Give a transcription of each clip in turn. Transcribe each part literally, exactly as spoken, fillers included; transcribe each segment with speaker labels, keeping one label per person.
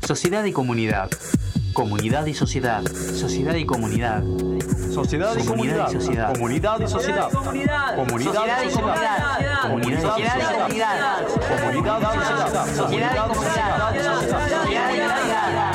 Speaker 1: Sociedad y comunidad. Comunidad y sociedad. Sociedad y comunidad.
Speaker 2: Sociedad y comunidad.
Speaker 1: Sociedad.
Speaker 2: Comunidad y sociedad.
Speaker 1: Comunidad
Speaker 2: Comunidad y sociedad.
Speaker 1: Comunidad y sociedad.
Speaker 2: Comunidad y sociedad.
Speaker 1: Sociedad y comunidad. Sociedad y comunidad.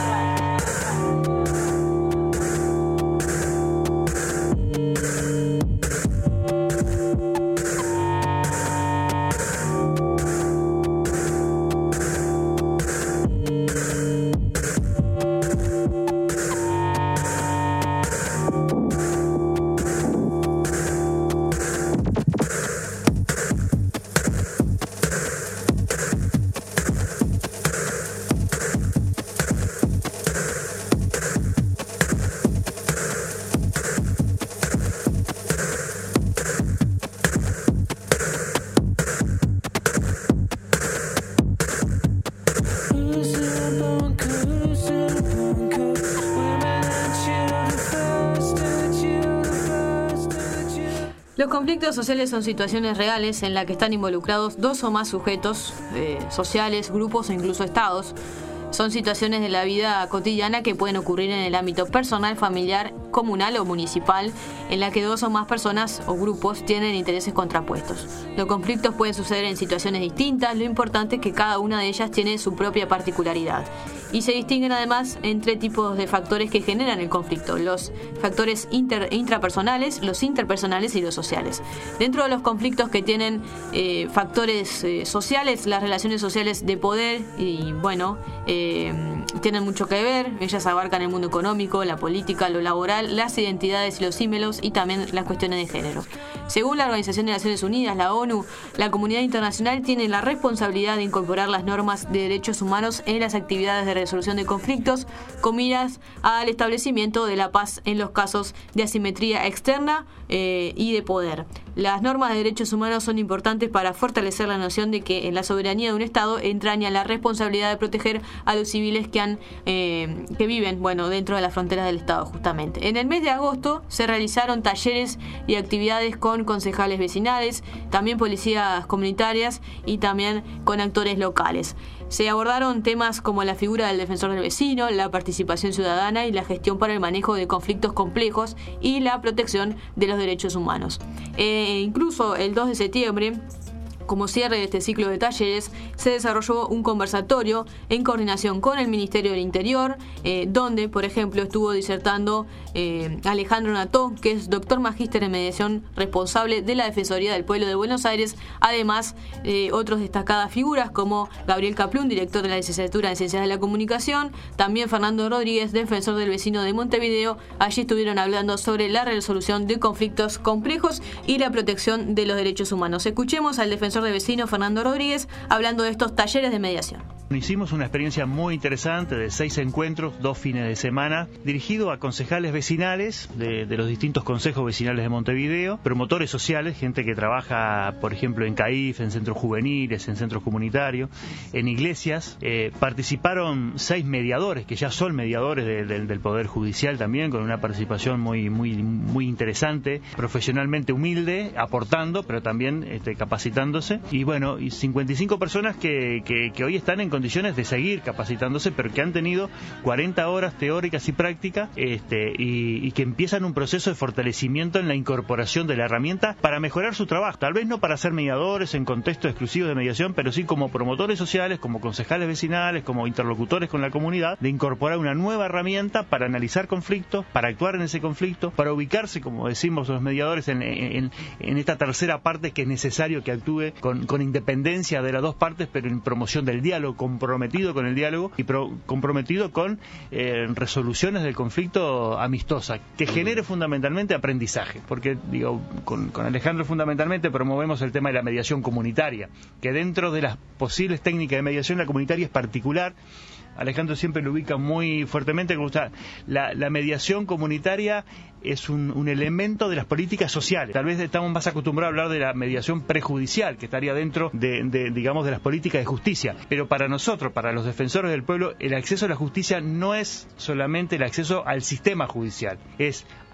Speaker 3: Los conflictos sociales son situaciones reales en las que están involucrados dos o más sujetos eh, sociales, grupos o incluso estados. Son situaciones de la vida cotidiana que pueden ocurrir en el ámbito personal, familiar, comunal o municipal, en la que dos o más personas o grupos tienen intereses contrapuestos. Los conflictos pueden suceder en situaciones distintas, lo importante es que cada una de ellas tiene su propia particularidad. Y se distinguen además entre tipos de factores que generan el conflicto, los factores inter, intrapersonales, los interpersonales y los sociales. Dentro de los conflictos que tienen eh, factores eh, sociales, las relaciones sociales de poder y bueno, eh, tienen mucho que ver, ellas abarcan el mundo económico, la política, lo laboral, las identidades y los símbolos y también las cuestiones de género. Según la Organización de Naciones Unidas, la ONU, la comunidad internacional tiene la responsabilidad de incorporar las normas de derechos humanos en las actividades de resolución de conflictos con miras al establecimiento de la paz en los casos de asimetría externa eh, y de poder. Las normas de derechos humanos son importantes para fortalecer la noción de que en la soberanía de un Estado entraña la responsabilidad de proteger a los civiles que han eh, que viven bueno dentro de las fronteras del Estado justamente. En el mes de agosto se realizaron talleres y actividades con concejales vecinales, también policías comunitarias y también con actores locales. Se abordaron temas como la figura del defensor del vecino, la participación ciudadana y la gestión para el manejo de conflictos complejos y la protección de los derechos humanos. Eh, incluso el dos de septiembre, como cierre de este ciclo de talleres, se desarrolló un conversatorio en coordinación con el Ministerio del Interior, eh, donde, por ejemplo, estuvo disertando eh, Alejandro Nató, que es doctor magíster en mediación responsable de la Defensoría del Pueblo de Buenos Aires, además eh, otros destacadas figuras como Gabriel Kaplún, director de la licenciatura en Ciencias de la Comunicación, también Fernando Rodríguez, defensor del vecino de Montevideo. Allí estuvieron hablando sobre la resolución de conflictos complejos y la protección de los derechos humanos. Escuchemos al defensor de vecino Fernando Rodríguez hablando de estos talleres de mediación.
Speaker 4: Hicimos una experiencia muy interesante de seis encuentros, dos fines de semana, dirigido a concejales vecinales de, de los distintos consejos vecinales de Montevideo, promotores sociales, gente que trabaja, por ejemplo, en CAIF, en centros juveniles, en centros comunitarios, en iglesias. Eh, participaron seis mediadores, que ya son mediadores de, de, del Poder Judicial también, con una participación muy, muy, muy interesante, profesionalmente humilde, aportando, pero también este, capacitándose. Y bueno, y cincuenta y cinco personas que, que, que hoy están en condiciones de seguir capacitándose, pero que han tenido cuarenta horas teóricas y prácticas este, y, y que empiezan un proceso de fortalecimiento en la incorporación de la herramienta para mejorar su trabajo, tal vez no para ser mediadores en contextos exclusivos de mediación, pero sí como promotores sociales, como concejales vecinales, como interlocutores con la comunidad, de incorporar una nueva herramienta para analizar conflictos, para actuar en ese conflicto, para ubicarse, como decimos los mediadores, en, en, en esta tercera parte que es necesario que actúe con, con independencia de las dos partes, pero en promoción del diálogo, comprometido con el diálogo y pro, comprometido con eh, resoluciones del conflicto amistosa, que genere fundamentalmente aprendizaje, porque digo, con, con Alejandro fundamentalmente promovemos el tema de la mediación comunitaria, que dentro de las posibles técnicas de mediación la comunitaria es particular. Alejandro siempre lo ubica muy fuertemente, como está, la, la mediación comunitaria es un, un elemento de las políticas sociales. Tal vez estamos más acostumbrados a hablar de la mediación prejudicial, que estaría dentro de, de, digamos, de las políticas de justicia. Pero para nosotros, para los defensores del pueblo, el acceso a la justicia no es solamente el acceso al sistema judicial, es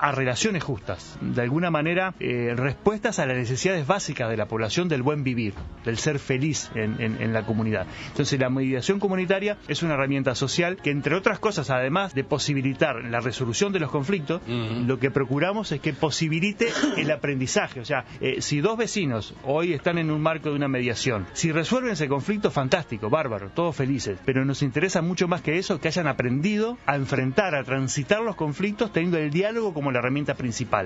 Speaker 4: a relaciones justas, de alguna manera eh, respuestas a las necesidades básicas de la población del buen vivir, del ser feliz en, en, en la comunidad. Entonces la mediación comunitaria es una herramienta social que, entre otras cosas, además de posibilitar la resolución de los conflictos, uh-huh. lo que procuramos es que posibilite el aprendizaje. O sea, eh, si dos vecinos hoy están en un marco de una mediación, si resuelven ese conflicto, fantástico, bárbaro, todos felices, pero nos interesa mucho más que eso, que hayan aprendido a enfrentar, a transitar los conflictos teniendo el diálogo como la herramienta principal.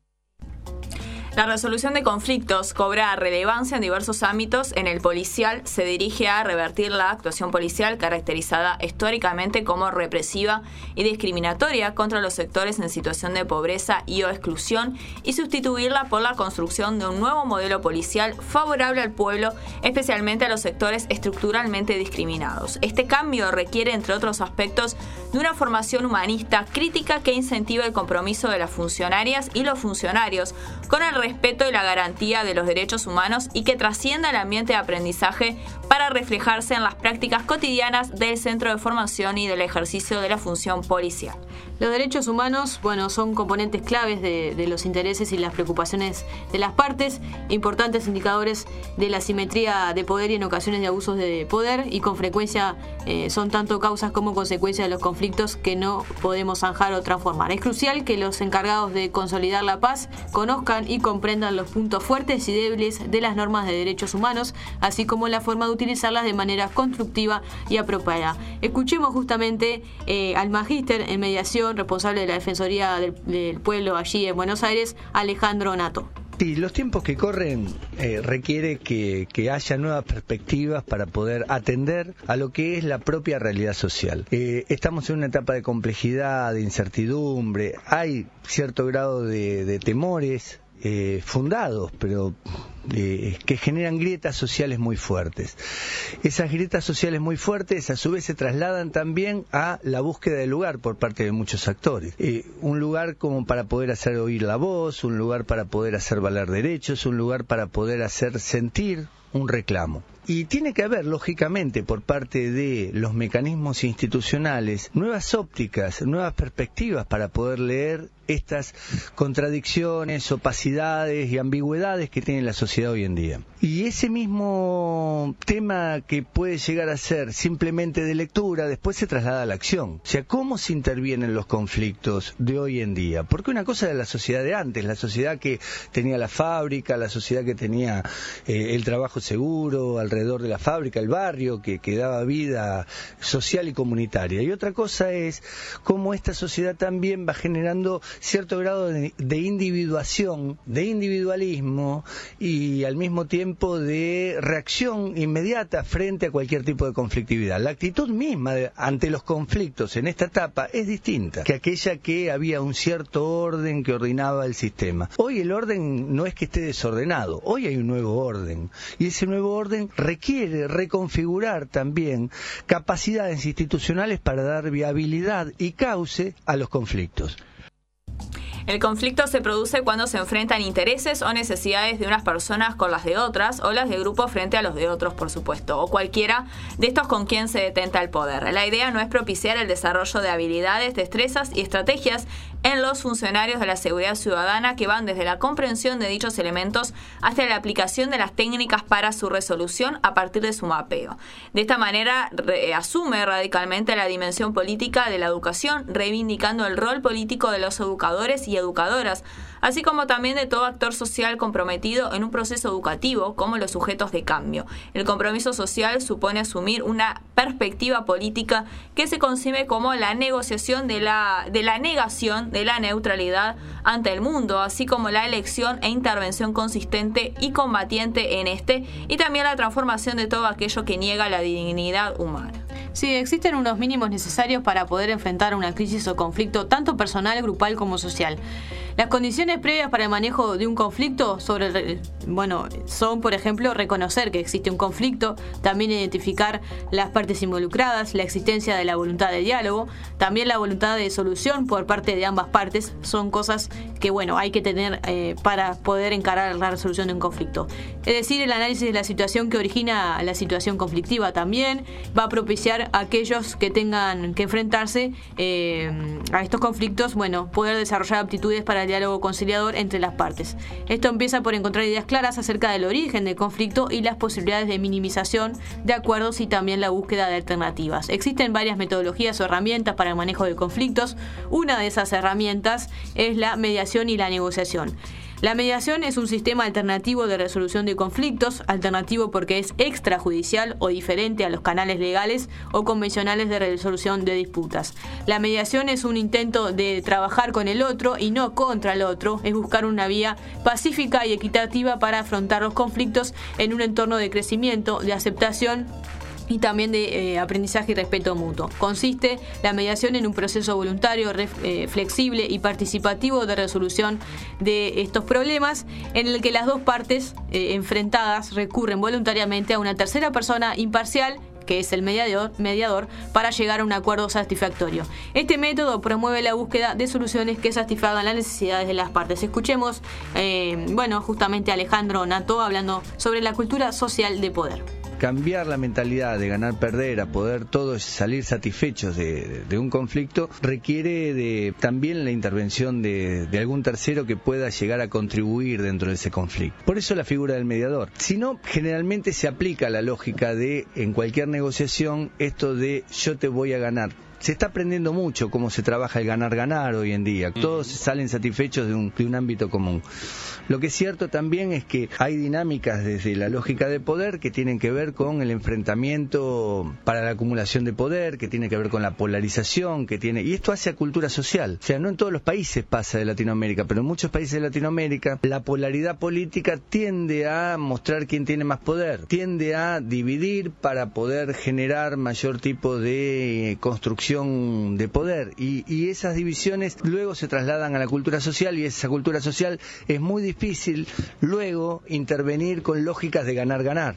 Speaker 5: La resolución de conflictos cobra relevancia en diversos ámbitos. En el policial se dirige a revertir la actuación policial caracterizada históricamente como represiva y discriminatoria contra los sectores en situación de pobreza y o exclusión y sustituirla por la construcción de un nuevo modelo policial favorable al pueblo, especialmente a los sectores estructuralmente discriminados. Este cambio requiere, entre otros aspectos, de una formación humanista crítica que incentive el compromiso de las funcionarias y los funcionarios con el respeto y la garantía de los derechos humanos y que trascienda el ambiente de aprendizaje para reflejarse en las prácticas cotidianas del centro de formación y del ejercicio de la función policial.
Speaker 3: Los derechos humanos, bueno, son componentes claves de, de los intereses y las preocupaciones de las partes, importantes indicadores de la simetría de poder y en ocasiones de abusos de poder, y con frecuencia eh, son tanto causas como consecuencias de los conflictos que no podemos zanjar o transformar. Es crucial que los encargados de consolidar la paz conozcan y comprendan los puntos fuertes y débiles de las normas de derechos humanos, así como la forma de utilizarlas de manera constructiva y apropiada. Escuchemos justamente eh, al magíster en mediación, responsable de la Defensoría del, del Pueblo allí en Buenos Aires, Alejandro Nato.
Speaker 6: Sí, los tiempos que corren eh, requiere que, que haya nuevas perspectivas para poder atender a lo que es la propia realidad social. Eh, estamos en una etapa de complejidad, de incertidumbre, hay cierto grado de, de temores eh, fundados, pero eh, que generan grietas sociales muy fuertes. Esas grietas sociales muy fuertes a su vez se trasladan también a la búsqueda de lugar por parte de muchos actores. Eh, un lugar como para poder hacer oír la voz, un lugar para poder hacer valer derechos, un lugar para poder hacer sentir un reclamo. Y tiene que haber, lógicamente, por parte de los mecanismos institucionales, nuevas ópticas, nuevas perspectivas para poder leer estas contradicciones, opacidades y ambigüedades que tiene la sociedad hoy en día. Y ese mismo tema que puede llegar a ser simplemente de lectura, después se traslada a la acción. O sea, ¿cómo se intervienen los conflictos de hoy en día? Porque una cosa era la sociedad de antes, la sociedad que tenía la fábrica, la sociedad que tenía eh, el trabajo seguro, alrededor de la fábrica, el barrio, que, que daba vida social y comunitaria. Y otra cosa es cómo esta sociedad también va generando cierto grado de, de individuación, de individualismo y al mismo tiempo de reacción inmediata frente a cualquier tipo de conflictividad. La actitud misma de, ante los conflictos en esta etapa es distinta que aquella que había un cierto orden que ordenaba el sistema. Hoy el orden no es que esté desordenado, hoy hay un nuevo orden y ese nuevo orden requiere reconfigurar también capacidades institucionales para dar viabilidad y cauce a los conflictos.
Speaker 5: El conflicto se produce cuando se enfrentan intereses o necesidades de unas personas con las de otras, o las de grupos frente a los de otros, por supuesto, o cualquiera de estos con quien se detenta el poder. La idea no es propiciar el desarrollo de habilidades, destrezas y estrategias en los funcionarios de la seguridad ciudadana que van desde la comprensión de dichos elementos hasta la aplicación de las técnicas para su resolución a partir de su mapeo. De esta manera re- asume radicalmente la dimensión política de la educación, reivindicando el rol político de los educadores y educadoras, así como también de todo actor social comprometido en un proceso educativo como los sujetos de cambio. El compromiso social supone asumir una perspectiva política que se concibe como la negociación de la, de la negación de la neutralidad ante el mundo, así como la elección e intervención consistente y combatiente en este, y también la transformación de todo aquello que niega la dignidad humana.
Speaker 3: Sí, existen unos mínimos necesarios para poder enfrentar una crisis o conflicto tanto personal, grupal como social. Las condiciones previas para el manejo de un conflicto sobre el, bueno, son, por ejemplo, reconocer que existe un conflicto, también identificar las partes involucradas, la existencia de la voluntad de diálogo, también la voluntad de solución por parte de ambas partes. Son cosas que, bueno, hay que tener eh, para poder encarar la resolución de un conflicto. Es decir, el análisis de la situación que origina la situación conflictiva también va a propiciar a aquellos que tengan que enfrentarse eh, a estos conflictos, bueno, poder desarrollar aptitudes para el diálogo conciliador entre las partes. Esto empieza por encontrar ideas claras acerca del origen del conflicto y las posibilidades de minimización de acuerdos y también la búsqueda de alternativas. Existen varias metodologías o herramientas para el manejo de conflictos. Una de esas herramientas es la mediación y la negociación. La mediación es un sistema alternativo de resolución de conflictos, alternativo porque es extrajudicial o diferente a los canales legales o convencionales de resolución de disputas. La mediación es un intento de trabajar con el otro y no contra el otro, es buscar una vía pacífica y equitativa para afrontar los conflictos en un entorno de crecimiento, de aceptación y también de eh, aprendizaje y respeto mutuo. Consiste la mediación en un proceso voluntario, re, eh, flexible y participativo de resolución de estos problemas, en el que las dos partes eh, enfrentadas recurren voluntariamente a una tercera persona imparcial, que es el mediador, mediador, para llegar a un acuerdo satisfactorio. Este método promueve la búsqueda de soluciones que satisfagan las necesidades de las partes. Escuchemos, eh, bueno, justamente a Alejandro Nató hablando sobre la cultura social de poder.
Speaker 6: Cambiar la mentalidad de ganar-perder a poder todos salir satisfechos de, de un conflicto requiere de también la intervención de, de algún tercero que pueda llegar a contribuir dentro de ese conflicto. Por eso la figura del mediador. Si no, generalmente se aplica la lógica de, en cualquier negociación, esto de yo te voy a ganar. Se está aprendiendo mucho cómo se trabaja el ganar-ganar hoy en día. Todos salen satisfechos de un, de un ámbito común. Lo que es cierto también es que hay dinámicas desde la lógica de poder que tienen que ver con el enfrentamiento para la acumulación de poder, que tiene que ver con la polarización, que tiene, y esto hace a cultura social. O sea, no en todos los países pasa de Latinoamérica, pero en muchos países de Latinoamérica la polaridad política tiende a mostrar quién tiene más poder, tiende a dividir para poder generar mayor tipo de construcción de poder, y, y esas divisiones luego se trasladan a la cultura social, y esa cultura social es muy difícil difícil luego intervenir con lógicas de ganar-ganar.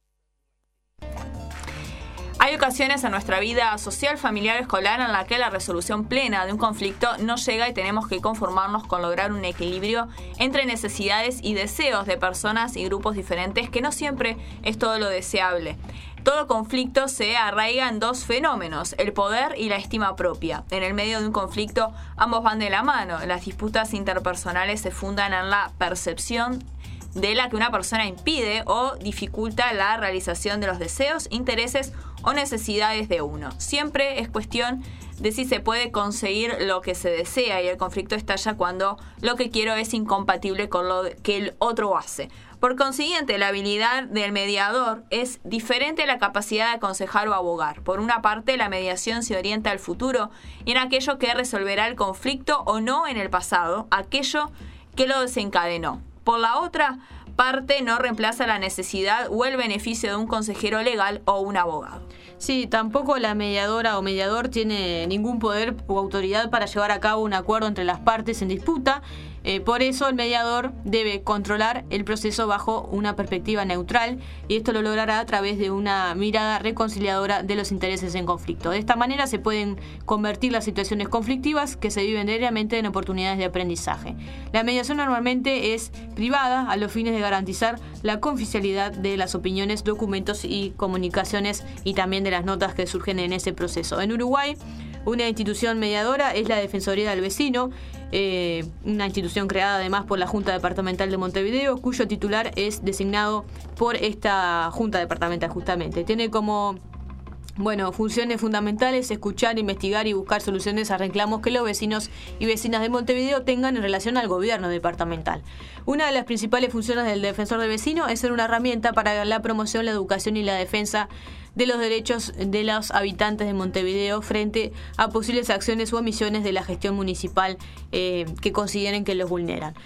Speaker 5: Hay ocasiones en nuestra vida social, familiar, escolar en la que la resolución plena de un conflicto no llega y tenemos que conformarnos con lograr un equilibrio entre necesidades y deseos de personas y grupos diferentes, que no siempre es todo lo deseable. Todo conflicto se arraiga en dos fenómenos, el poder y la estima propia. En el medio de un conflicto ambos van de la mano. Las disputas interpersonales se fundan en la percepción de la que una persona impide o dificulta la realización de los deseos, intereses o necesidades de uno. Siempre es cuestión de si se puede conseguir lo que se desea, y el conflicto estalla cuando lo que quiero es incompatible con lo que el otro hace. Por consiguiente, la habilidad del mediador es diferente a la capacidad de aconsejar o abogar. Por una parte, la mediación se orienta al futuro y en aquello que resolverá el conflicto o no en el pasado, aquello que lo desencadenó. Por la otra parte, no reemplaza la necesidad o el beneficio de un consejero legal o un abogado.
Speaker 3: Sí, tampoco la mediadora o mediador tiene ningún poder o autoridad para llevar a cabo un acuerdo entre las partes en disputa. Eh, por eso el mediador debe controlar el proceso bajo una perspectiva neutral, y esto lo logrará a través de una mirada reconciliadora de los intereses en conflicto. De esta manera se pueden convertir las situaciones conflictivas que se viven diariamente en oportunidades de aprendizaje. La mediación normalmente es privada a los fines de garantizar la confidencialidad de las opiniones, documentos y comunicaciones, y también de las notas que surgen en ese proceso. En Uruguay, una institución mediadora es la Defensoría del Vecino, eh, una institución creada además por la Junta Departamental de Montevideo, cuyo titular es designado por esta Junta Departamental justamente. Tiene como Bueno, funciones fundamentales: escuchar, investigar y buscar soluciones a reclamos que los vecinos y vecinas de Montevideo tengan en relación al gobierno departamental. Una de las principales funciones del defensor del vecino es ser una herramienta para la promoción, la educación y la defensa de los derechos de los habitantes de Montevideo frente a posibles acciones u omisiones de la gestión municipal eh, que consideren que los vulneran.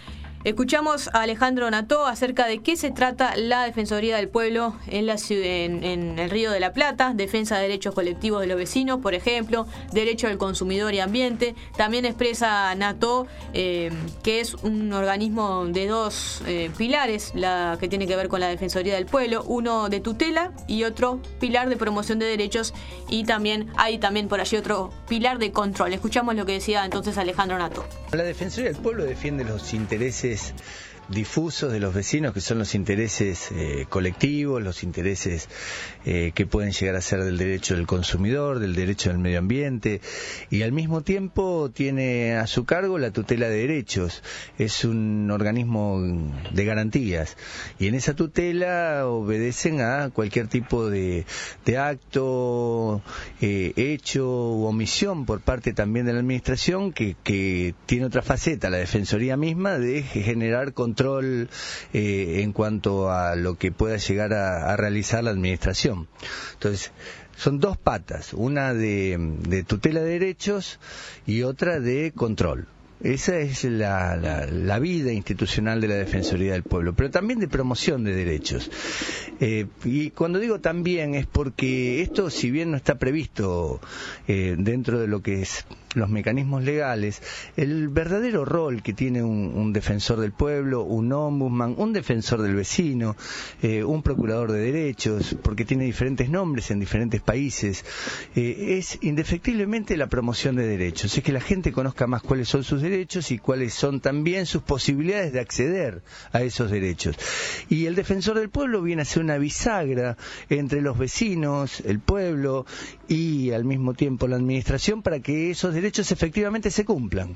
Speaker 3: Escuchamos a Alejandro Nató acerca de qué se trata la Defensoría del Pueblo en, la, en, en el Río de la Plata, defensa de derechos colectivos de los vecinos, por ejemplo, derecho del consumidor y ambiente. También expresa Nató eh, que es un organismo de dos eh, pilares, la que tiene que ver con la Defensoría del Pueblo, uno de tutela y otro pilar de promoción de derechos, y también hay también por allí otro pilar de control. Escuchamos lo que decía entonces Alejandro Nató.
Speaker 6: La Defensoría del Pueblo defiende los intereses difusos de los vecinos, que son los intereses eh, colectivos, los intereses eh, que pueden llegar a ser del derecho del consumidor, del derecho del medio ambiente, y al mismo tiempo tiene a su cargo la tutela de derechos. Es un organismo de garantías, y en esa tutela obedecen a cualquier tipo de, de acto, eh, hecho u omisión por parte también de la administración, que, que tiene otra faceta, la Defensoría misma, de generar control control eh, en cuanto a lo que pueda llegar a, a realizar la administración. Entonces, son dos patas, una de, de tutela de derechos y otra de control. Esa es la, la, la vida institucional de la Defensoría del Pueblo, pero también de promoción de derechos. Eh, y cuando digo también es porque esto, si bien no está previsto eh, dentro de lo que es los mecanismos legales, el verdadero rol que tiene un, un defensor del pueblo, un ombudsman, un defensor del vecino, eh, un procurador de derechos, porque tiene diferentes nombres en diferentes países, eh, es indefectiblemente la promoción de derechos. Es que la gente conozca más cuáles son sus derechos y cuáles son también sus posibilidades de acceder a esos derechos. Y el defensor del pueblo viene a ser una bisagra entre los vecinos, el pueblo y al mismo tiempo la administración, para que esos derechos efectivamente se cumplan.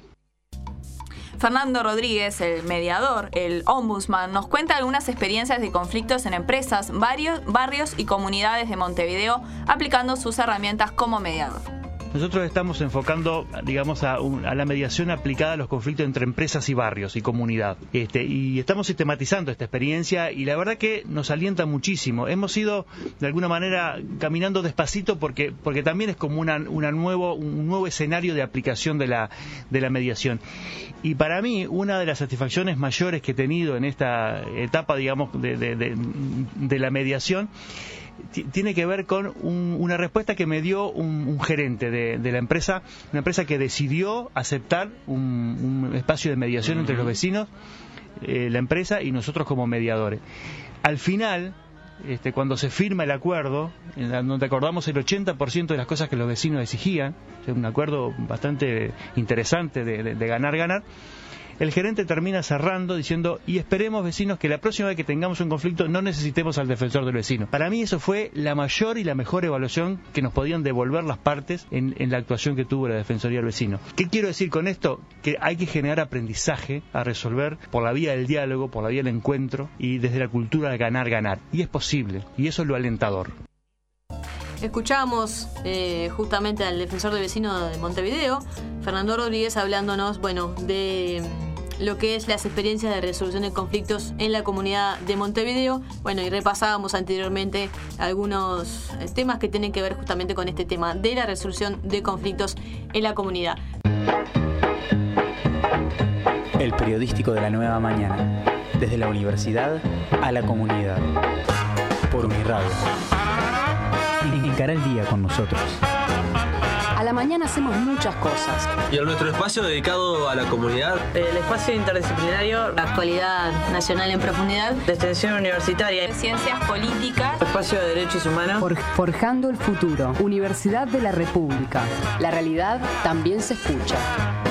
Speaker 5: Fernando Rodríguez, el mediador, el ombudsman, nos cuenta algunas experiencias de conflictos en empresas, varios, barrios y comunidades de Montevideo, aplicando sus herramientas como mediador.
Speaker 4: Nosotros estamos enfocando, digamos, a, un, a la mediación aplicada a los conflictos entre empresas y barrios y comunidad. Este, y estamos sistematizando esta experiencia y la verdad que nos alienta muchísimo. Hemos ido, de alguna manera, caminando despacito porque, porque también es como una, una nuevo, un nuevo escenario de aplicación de la, de la mediación. Y para mí, una de las satisfacciones mayores que he tenido en esta etapa, digamos, de, de, de, de la mediación, tiene que ver con un, una respuesta que me dio un, un gerente de, de la empresa, una empresa que decidió aceptar un, un espacio de mediación entre los vecinos, eh, la empresa y nosotros como mediadores. Al final, este, cuando se firma el acuerdo, en la, donde acordamos el ochenta por ciento de las cosas que los vecinos exigían, o sea, un acuerdo bastante interesante de, de, de ganar-ganar, el gerente termina cerrando diciendo, y esperemos, vecinos, que la próxima vez que tengamos un conflicto no necesitemos al defensor del vecino. Para mí eso fue la mayor y la mejor evaluación que nos podían devolver las partes en, en la actuación que tuvo la Defensoría del Vecino. ¿Qué quiero decir con esto? Que hay que generar aprendizaje a resolver por la vía del diálogo, por la vía del encuentro y desde la cultura de ganar-ganar. Y es posible, y eso es lo alentador.
Speaker 3: Escuchamos eh, justamente al defensor del vecino de Montevideo, Fernando Rodríguez, hablándonos, bueno, de lo que es las experiencias de resolución de conflictos en la comunidad de Montevideo. Bueno, y repasábamos anteriormente algunos temas que tienen que ver justamente con este tema de la resolución de conflictos en la comunidad.
Speaker 1: El periodístico de la nueva mañana, desde la universidad a la comunidad, por Uniradio. Encara el día con nosotros.
Speaker 7: A la mañana hacemos muchas cosas.
Speaker 2: Y a nuestro espacio dedicado a la comunidad.
Speaker 8: El espacio interdisciplinario.
Speaker 3: La actualidad nacional en profundidad.
Speaker 8: De extensión universitaria.
Speaker 5: De ciencias políticas.
Speaker 8: Espacio de derechos humanos.
Speaker 7: For- forjando el futuro. Universidad de la República. La realidad también se escucha.